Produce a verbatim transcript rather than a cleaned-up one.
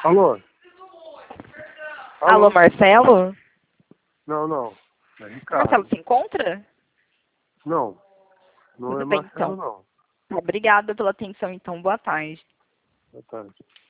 Alô? Alô, Marcelo? Não, não. É Ricardo. Marcelo se encontra? Não. Não Tudo é bem, Marcelo, então. não. Obrigada pela atenção, então. Boa tarde. Boa tarde.